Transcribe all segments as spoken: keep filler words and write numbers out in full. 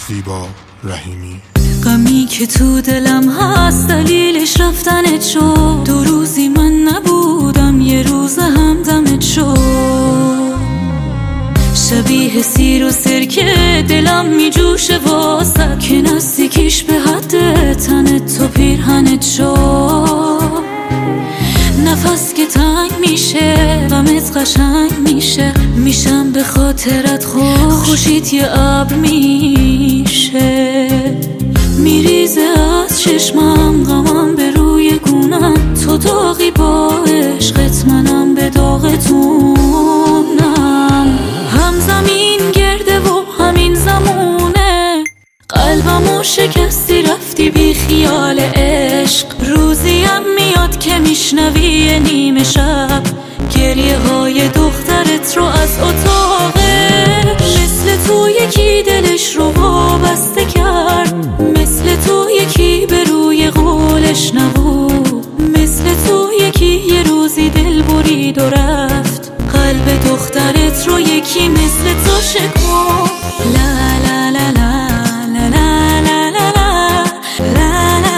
زیبا رحیمی. غمی که تو دلم هست دلیلش رفتنت شد. دو روزی من نبودم یه روز همدمت شد. شبیه سیر و سرکه دلم می جوشه واسه که نزدیکیش به حد تنت تو پیرهنت شد. نفس که تنگ میشه غمت قشنگ میشه. میشم به خاطرت خوش خوشیت یه ابر میشه. میریزه از چشمم غمم به روی گونم. تو داغی با عشقت منم به داغتونم. هم زمین گرده و همین زمونه. قلبمو شکستی رفتی بی خیال عشق. روزیم میاد که میشنوی نیمه شب گریه های دخترت رو از اتاقش. مثل تو یکی دلش رو وابسته کرد. مثل تو یکی به روی قولش نبود. مثل تو یکی یه روزی دل برید و رفت. قلب دخترت رو یکی مثل تو شکن. لا لا لا لا لا لا لا لا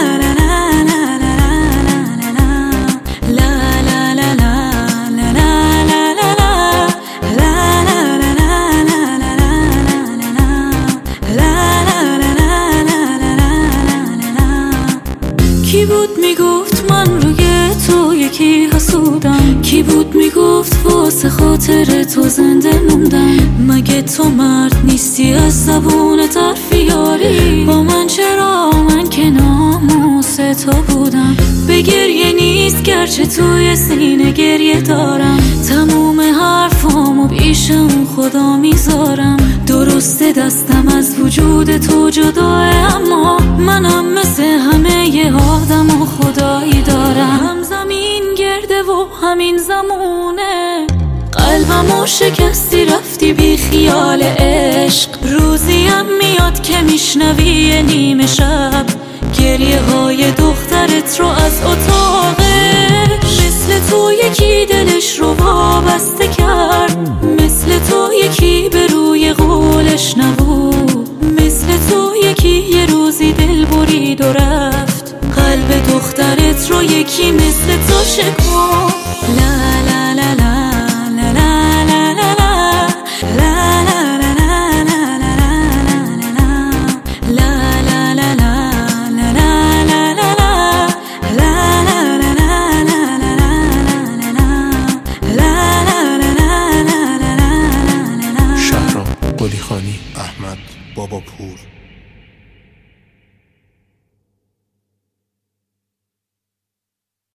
کی بود میگفت من روی تو یکی حسودم؟ کی بود میگفت واسه خاطر تو زنده موندم؟ مگه تو مرد نیستی از زبون طرفیاری؟ با من چرا من که ناموس تو بودم؟ به گریه نیست گرچه توی سینه گریه دارم. تموم حرفامو پیش اون خدا میذارم. درسته دستم از وجود تو جداه اما منم مثل همه ی آدم و خدایی دارم. هم زمین گرده و همین زمونه. قلبمو شکستی رفتی بی خیال عشق. روزیم میاد که میشنوی نیمه شب گریه های دخترت رو از اتاقش. مثل تو یکی دلش رو وابسته کرد. مثل تو یکی به روی قولش نبود. مثل تو یکی یه روزی دل برید و رفت. قلب دخترت رو یکی مثل تو شکن. لا لا لا لا لا لا لا لا قلی خانی، احمد بابا پور.